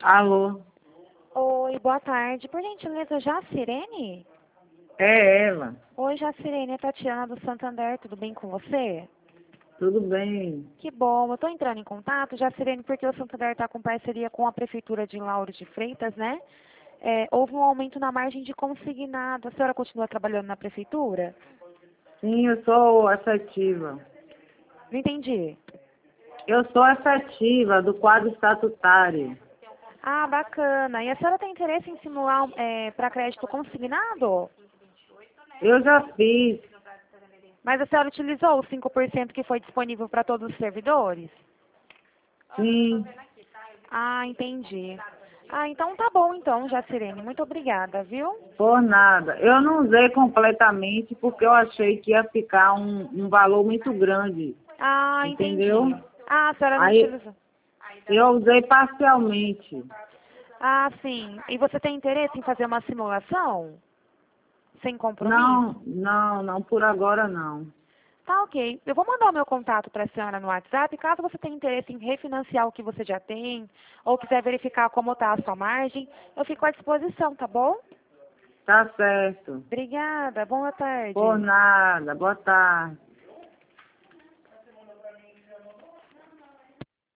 Alô? Oi, boa tarde. Por gentileza, Jacirene? É ela. Oi, Jacirene, é Tatiana do Santander, tudo bem com você? Tudo bem? Que bom, eu estou entrando em contato, Jacirene, porque o Santander está com parceria com a Prefeitura de Lauro de Freitas, né? Houve um aumento na margem de consignado. A senhora continua trabalhando na Prefeitura? Sim, eu sou efetiva. Não entendi. Eu sou efetiva do quadro estatutário. Ah, bacana. E a senhora tem interesse em simular para crédito consignado? Eu já fiz. Mas a senhora utilizou os 5% que foi disponível para todos os servidores? Sim, Ah, entendi. Ah, então tá bom então, Jacirene. Muito obrigada, viu? por nada. Eu não usei completamente porque eu achei que ia ficar um valor muito grande. Ah, Entendeu? entendi. Ah, a senhora não Aí utilizou. eu usei parcialmente. Ah, sim. E você tem interesse em fazer uma simulação? Sem compromisso? Não, por agora não. Tá, ok. Eu vou mandar o meu contato para a senhora no WhatsApp. Caso você tenha interesse em refinanciar o que você já tem, ou quiser verificar como está a sua margem, eu fico à disposição, tá bom? Tá certo. Obrigada. Boa Por tarde. nada. Boa tarde.